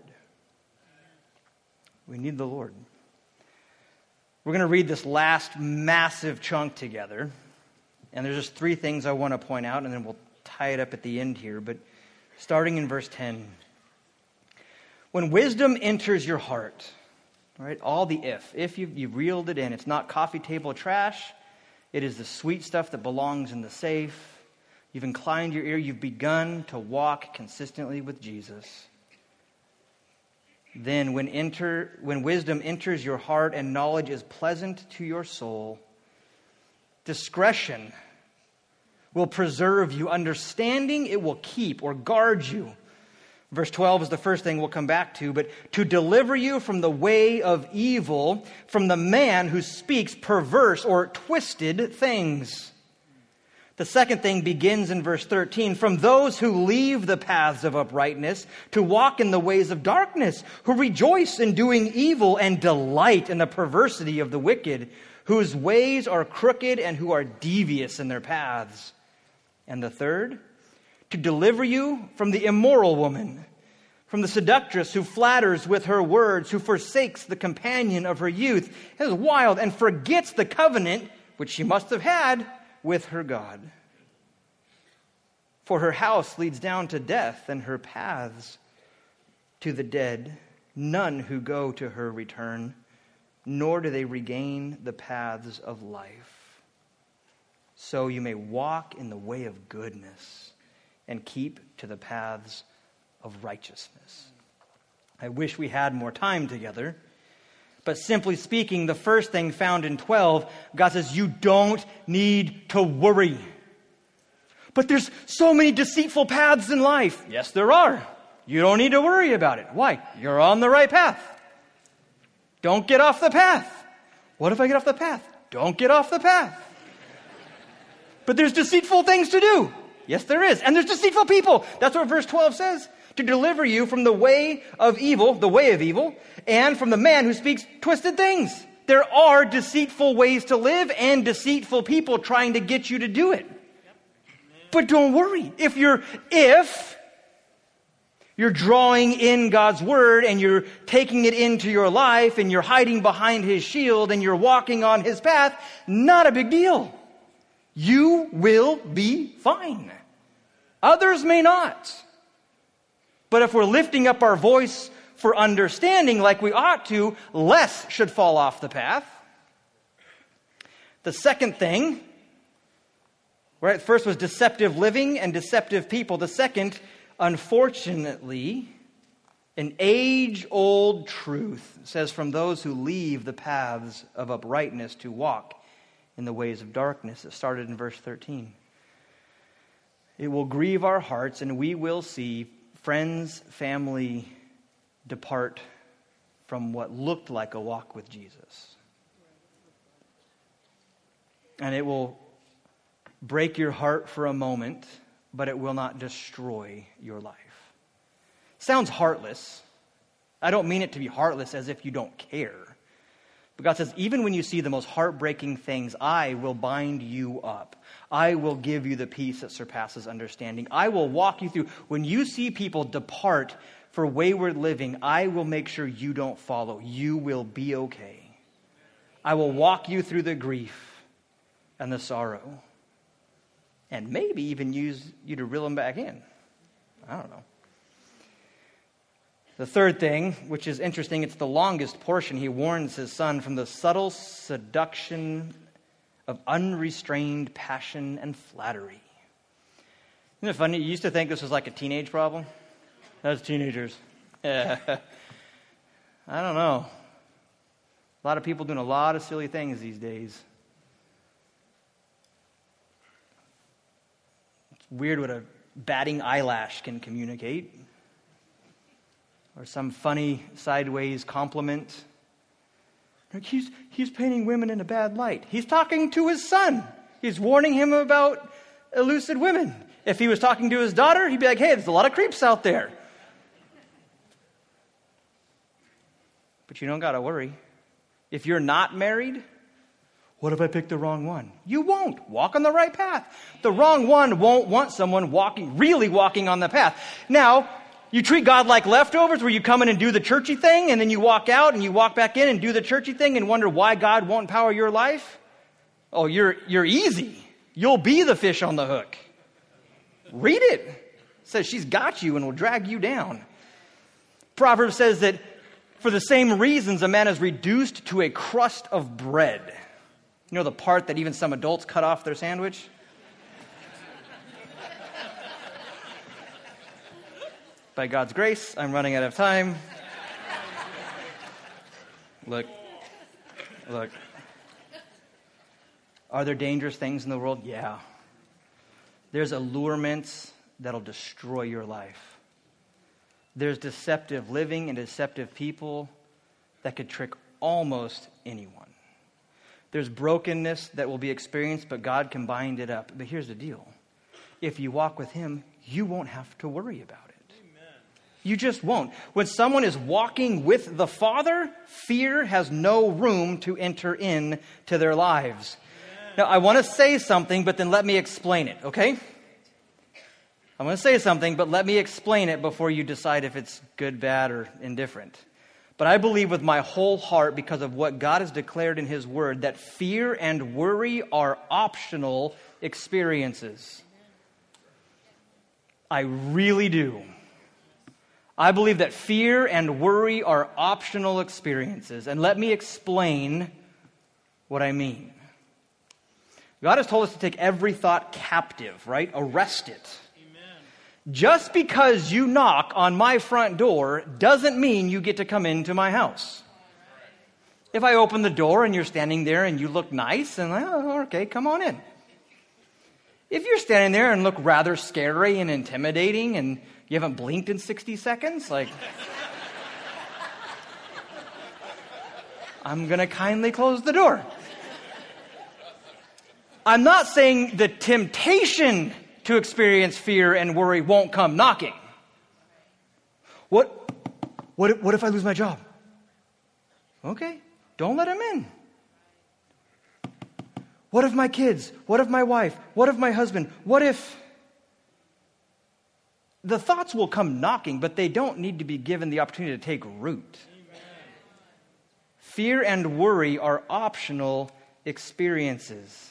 We need the Lord. We're going to read this last massive chunk together. And there's just three things I want to point out, and then we'll tie it up at the end here. But starting in verse 10. When wisdom enters your heart, right? All the if you've reeled it in, it's not coffee table trash. It is the sweet stuff that belongs in the safe. You've inclined your ear. You've begun to walk consistently with Jesus. Then when wisdom enters your heart and knowledge is pleasant to your soul, discretion will preserve you. Understanding, it will keep or guard you. Verse 12 is the first thing we'll come back to. But to deliver you from the way of evil, from the man who speaks perverse or twisted things. The second thing begins in verse 13. From those who leave the paths of uprightness to walk in the ways of darkness, who rejoice in doing evil and delight in the perversity of the wicked, whose ways are crooked and who are devious in their paths. And the third, to deliver you from the immoral woman, from the seductress who flatters with her words, who forsakes the companion of her youth, is wild, and forgets the covenant which she must have had with her God. For her house leads down to death, and her paths to the dead. None who go to her return, nor do they regain the paths of life. So you may walk in the way of goodness and keep to the paths of righteousness. I wish we had more time together. But simply speaking, the first thing found in 12, God says, you don't need to worry. But there's so many deceitful paths in life. Yes, there are. You don't need to worry about it. Why? You're on the right path. Don't get off the path. What if I get off the path? Don't get off the path. But there's deceitful things to do. Yes, there is. And there's deceitful people. That's what verse 12 says. To deliver you from the way of evil, and from the man who speaks twisted things. There are deceitful ways to live and deceitful people trying to get you to do it. But don't worry. If you're drawing in God's word and you're taking it into your life and you're hiding behind his shield and you're walking on his path, not a big deal. You will be fine. Others may not. But if we're lifting up our voice for understanding like we ought to, less should fall off the path. The second thing, right, first was deceptive living and deceptive people. The second, unfortunately, an age-old truth says, from those who leave the paths of uprightness to walk in the ways of darkness. It started in verse 13. It will grieve our hearts, and we will see friends, family depart from what looked like a walk with Jesus. And it will break your heart for a moment, but it will not destroy your life. Sounds heartless. I don't mean it to be heartless as if you don't care. But God says, even when you see the most heartbreaking things, I will bind you up. I will give you the peace that surpasses understanding. I will walk you through. When you see people depart for wayward living, I will make sure you don't follow. You will be okay. I will walk you through the grief and the sorrow. And maybe even use you to reel them back in. I don't know. The third thing, which is interesting, it's the longest portion. He warns his son from the subtle seduction of unrestrained passion and flattery. Isn't it funny? You used to think this was like a teenage problem. That's teenagers. I don't know. A lot of people doing a lot of silly things these days. It's weird what a batting eyelash can communicate. Or some funny sideways compliment. Like he's painting women in a bad light. He's talking to his son. He's warning him about elusive women. If he was talking to his daughter, he'd be like, hey, there's a lot of creeps out there. But you don't got to worry. If you're not married, what if I picked the wrong one? You won't. Walk on the right path. The wrong one won't want someone really walking on the path. Now, you treat God like leftovers where you come in and do the churchy thing and then you walk out and you walk back in and do the churchy thing and wonder why God won't empower your life. Oh, you're easy. You'll be the fish on the hook. Read it. It says she's got you and will drag you down. Proverbs says that for the same reasons a man is reduced to a crust of bread. You know the part that even some adults cut off their sandwich? By God's grace, I'm running out of time. Look. Are there dangerous things in the world? Yeah. There's allurements that'll destroy your life. There's deceptive living and deceptive people that could trick almost anyone. There's brokenness that will be experienced, but God can bind it up. But here's the deal. If you walk with him, you won't have to worry about it. You just won't. When someone is walking with the Father, fear has no room to enter in to their lives. Now, I want to say something, but then let me explain it, okay? I'm going to say something, but let me explain it before you decide if it's good, bad, or indifferent. But I believe with my whole heart, because of what God has declared in his word, that fear and worry are optional experiences. I really do. I believe that fear and worry are optional experiences. And let me explain what I mean. God has told us to take every thought captive, right? Arrest it. Amen. Just because you knock on my front door doesn't mean you get to come into my house. If I open the door and you're standing there and you look nice, and okay, come on in. If you're standing there and look rather scary and intimidating and you haven't blinked in 60 seconds? I'm going to kindly close the door. I'm not saying the temptation to experience fear and worry won't come knocking. What if I lose my job? Okay, don't let him in. What if my kids? What if my wife? What if my husband? What if... The thoughts will come knocking, but they don't need to be given the opportunity to take root. Amen. Fear and worry are optional experiences.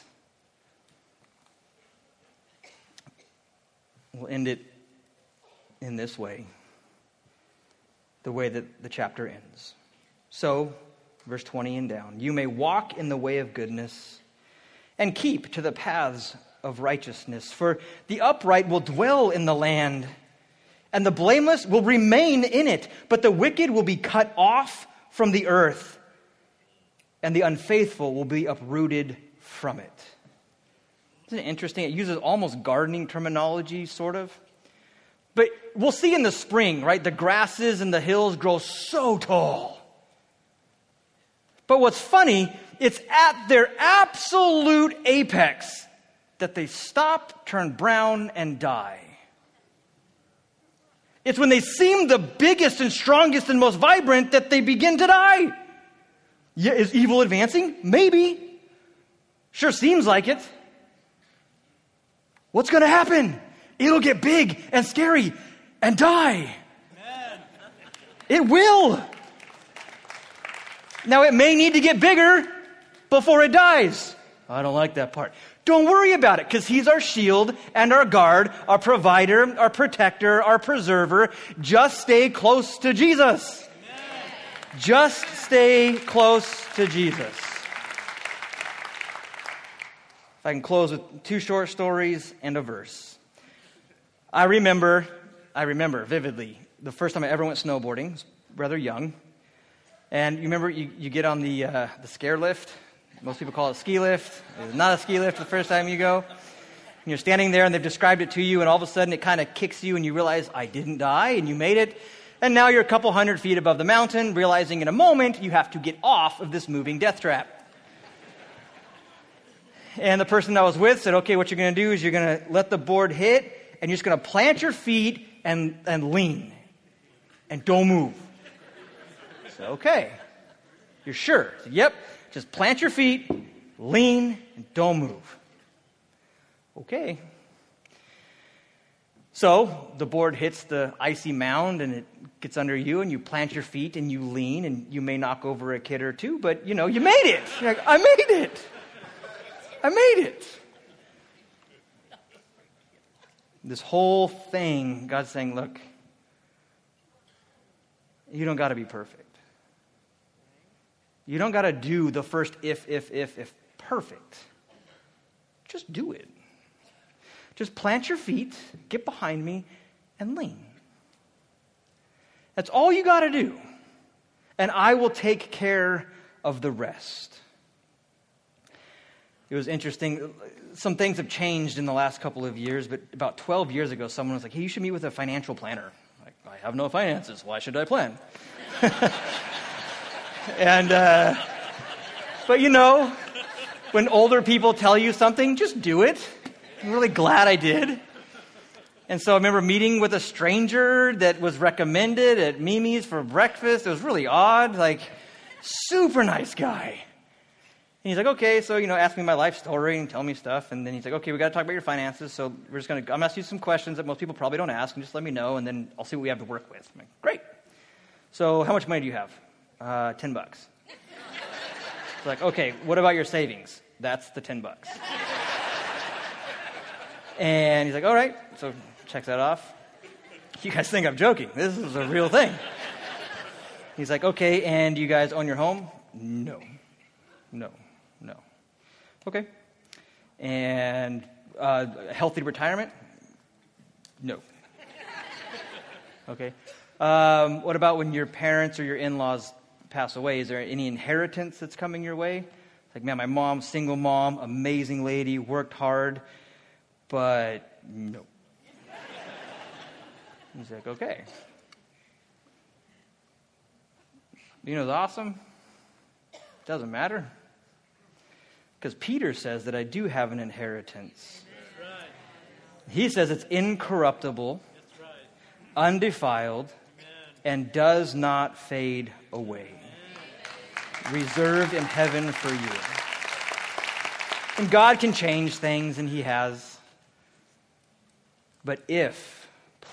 We'll end it in this way, the way that the chapter ends. So, verse 20 and down, you may walk in the way of goodness and keep to the paths of righteousness, for the upright will dwell in the land, and the blameless will remain in it, but the wicked will be cut off from the earth, and the unfaithful will be uprooted from it. Isn't it interesting? It uses almost gardening terminology, sort of. But we'll see in the spring, right? The grasses and the hills grow so tall. But what's funny, it's at their absolute apex that they stop, turn brown, and die. It's when they seem the biggest and strongest and most vibrant that they begin to die. Yeah, is evil advancing? Maybe. Sure seems like it. What's going to happen? It'll get big and scary and die. Amen. It will. Now, it may need to get bigger before it dies. I don't like that part. Don't worry about it, because he's our shield and our guard, our provider, our protector, our preserver. Just stay close to Jesus. Amen. Just stay close to Jesus. If I can close with 2 short stories and a verse. I remember vividly the first time I ever went snowboarding. I was rather young. And you remember you get on the scare lift. Most people call it ski lift. It's not a ski lift the first time you go. And you're standing there and they've described it to you, and all of a sudden it kind of kicks you and you realize, I didn't die, and you made it. And now you're a couple hundred feet above the mountain, realizing in a moment you have to get off of this moving death trap. And the person I was with said, okay, what you're going to do is you're going to let the board hit, and you're just going to plant your feet and lean. And don't move. So, okay. You're sure? So, yep. Just plant your feet, lean, and don't move. Okay. So the board hits the icy mound, and it gets under you, and you plant your feet, and you lean, and you may knock over a kid or two, but, you made it. You're like, I made it. I made it. This whole thing, God's saying, look, you don't got to be perfect. You don't got to do the first if perfect. Just do it. Just plant your feet, get behind me, and lean. That's all you got to do. And I will take care of the rest. It was interesting. Some things have changed in the last couple of years, but about 12 years ago, someone was like, hey, you should meet with a financial planner. Like, I have no finances. Why should I plan? And, but when older people tell you something, just do it. I'm really glad I did. And so I remember meeting with a stranger that was recommended at Mimi's for breakfast. It was really odd, super nice guy. And he's like, okay, so, ask me my life story and tell me stuff. And then he's like, okay, we got to talk about your finances. So I'm going to ask you some questions that most people probably don't ask, and just let me know, and then I'll see what we have to work with. I'm like, great. So how much money do you have? $10. It's like, okay, what about your savings? That's the $10. And he's like, all right. So checks that off. You guys think I'm joking. This is a real thing. He's like, okay, and you guys own your home? No. Okay. And healthy retirement? No. Okay. What about when your parents or your in-laws pass away? Is there any inheritance that's coming your way? It's like, man, my mom's single mom, amazing lady, worked hard, but no. He's like, okay. It's awesome. Doesn't matter. Because Peter says that I do have an inheritance. He says it's incorruptible, undefiled, and does not fade away. Reserved in heaven for you. And God can change things, and He has. But if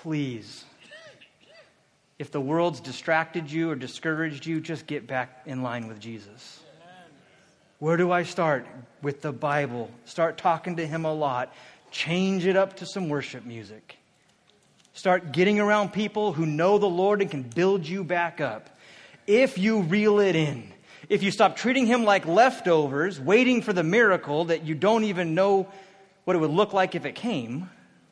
the world's distracted you or discouraged you, just get back in line with Jesus. Where do I start? With the Bible. Start talking to Him a lot. Change it up to some worship music. Start getting around people who know the Lord and can build you back up. If you reel it in, if you stop treating Him like leftovers, waiting for the miracle that you don't even know what it would look like if it came,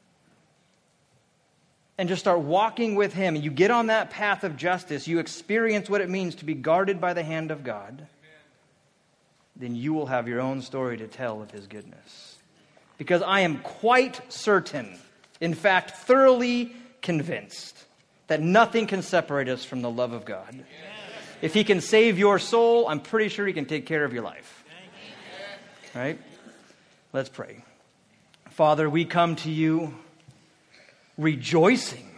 and just start walking with Him, and you get on that path of justice, you experience what it means to be guarded by the hand of God, then you will have your own story to tell of His goodness. Because I am quite certain, in fact, thoroughly convinced, that nothing can separate us from the love of God. Yes. If He can save your soul, I'm pretty sure He can take care of your life. Right? Let's pray. Father, we come to You rejoicing.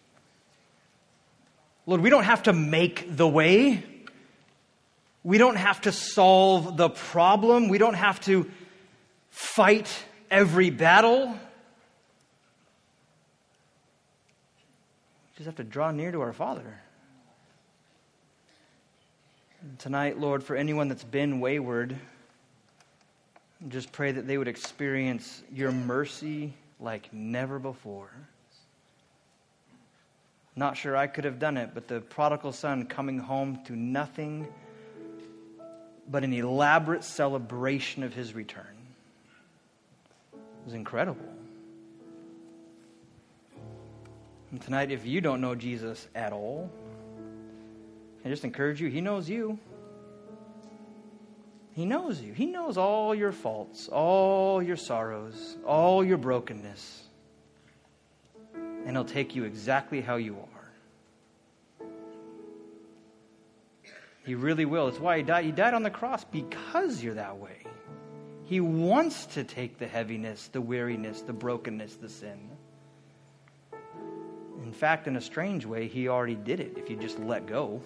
Lord, we don't have to make the way. We don't have to solve the problem. We don't have to fight every battle. We just have to draw near to our Father. And tonight, Lord, for anyone that's been wayward, just pray that they would experience Your mercy like never before. Not sure I could have done it, but the prodigal son coming home to nothing but an elaborate celebration of his return. It was incredible. And tonight, if you don't know Jesus at all, I just encourage you, He knows you. He knows you. He knows all your faults, all your sorrows, all your brokenness. And He'll take you exactly how you are. He really will. That's why He died. He died on the cross because you're that way. He wants to take the heaviness, the weariness, the brokenness, the sin. In fact, in a strange way, He already did it if you just let go.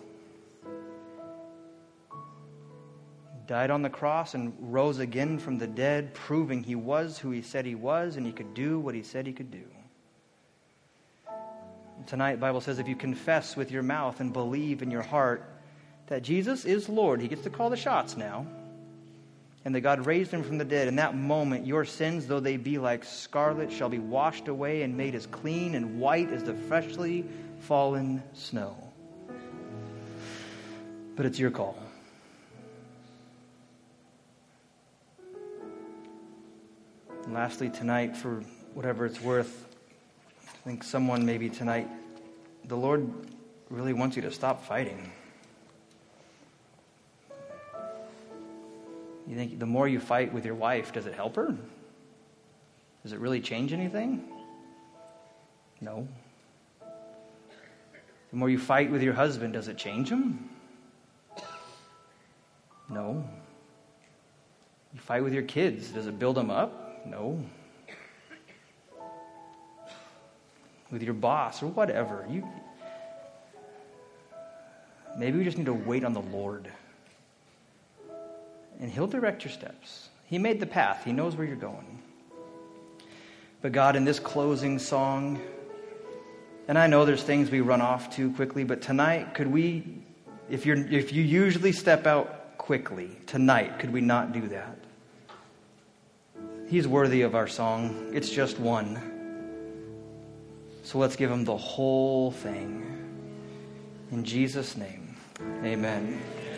He died on the cross and rose again from the dead, proving He was who He said He was, and He could do what He said He could do. Tonight, the Bible says if you confess with your mouth and believe in your heart that Jesus is Lord, He gets to call the shots now, and that God raised Him from the dead, in that moment your sins, though they be like scarlet, shall be washed away and made as clean and white as the freshly fallen snow. But it's your call. And lastly, tonight, for whatever it's worth, I think someone maybe tonight, the Lord really wants you to stop fighting. You think the more you fight with your wife, does it help her? Does it really change anything? No. The more you fight with your husband, does it change him? No. You fight with your kids, does it build them up? No. With your boss or whatever. Maybe we just need to wait on the Lord. And He'll direct your steps. He made the path. He knows where you're going. But God, in this closing song, and I know there's things we run off too quickly, but tonight, could we, if you usually step out quickly, tonight, could we not do that? He's worthy of our song. It's just one. So let's give Him the whole thing. In Jesus' name, amen.